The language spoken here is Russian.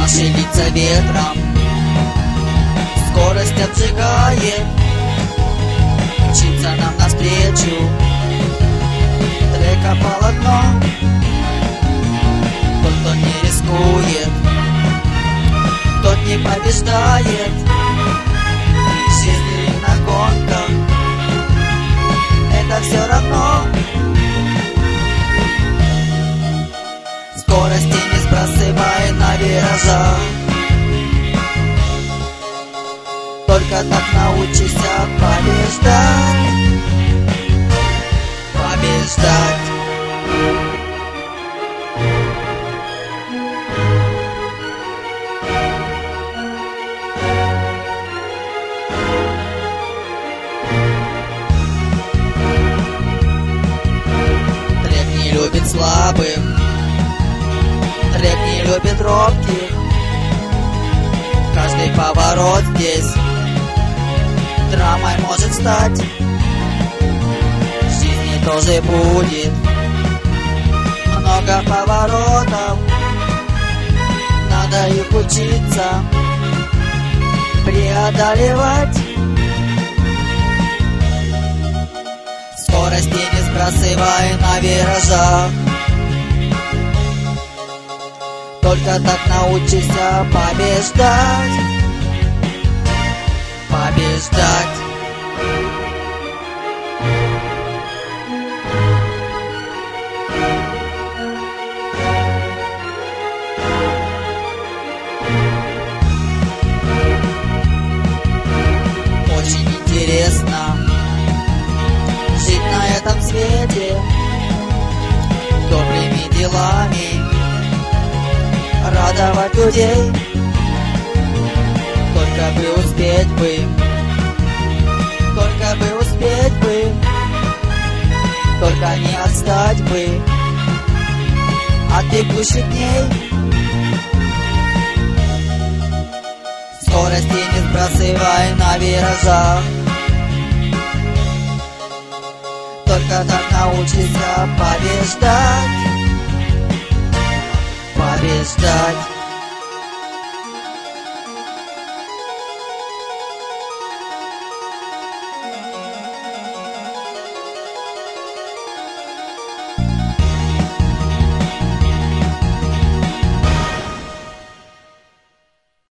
Наши лица ветром скорость обжигает, мчится нам навстречу трека полотно. Тот, кто не рискует, тот не побеждает. Жизнь на гонках, это все равно. Скорости не сбрасывай на виражах, только так научишься побеждать. Побеждать. Трек не любит слабых, трек не любит робких. Каждый поворот здесь драмой может стать. В жизни тоже будет много поворотов, надо их учиться преодолевать. Скорости не сбрасывай на виражах, только так научишься побеждать. Побеждать. Очень интересно жить на этом свете, добрыми делами радовать людей. Только бы успеть бы, только бы успеть бы, только не отстать бы от бегущих дней. Скорости не сбрасывай на виражах, только так научишься побеждать. Побеждать.